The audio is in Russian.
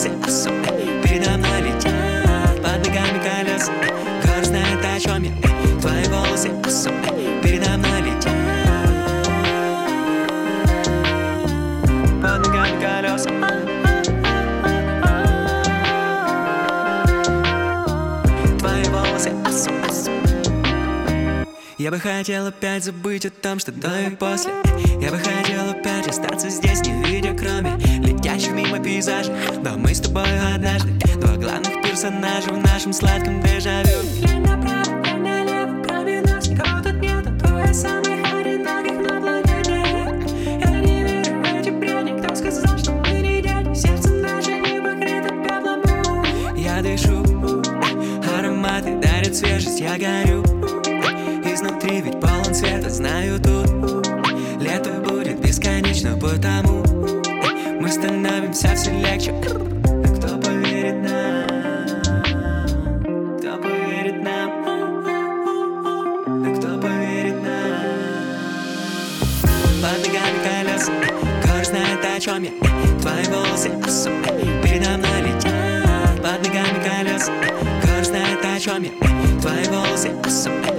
волосы особые передо мной летят, под ногами колеса. Город знает, о чем я. Твои волосы особые передо мной летят, под ногами колеса. Твои волосы особые. Я бы хотел опять забыть о том, что до и после. Я бы хотел опять остаться здесь, не видя кроме летящих мимо пейзажей. Но мы с тобой однажды два главных персонажа в нашем сладком дежавю. Я направо, я налево, кроме нас никого тут нет. Твоя самая одиноких на планете. Я не верю в эти бредни, кто сказал, что мы не дядя. Сердце наше не покрыто пеплом. Я дышу, ароматы дарят свежесть, я горю. Изнутри ведь полон света, знаю тут лето будет бесконечно, потому мы становимся все легче. А кто поверит нам? Кто поверит нам? А кто поверит нам? Под ногами колеса, город знает, о чем я. Твои волосы особые передо мной летят, под ногами колеса. Город знает, о чем я. Твои волосы особые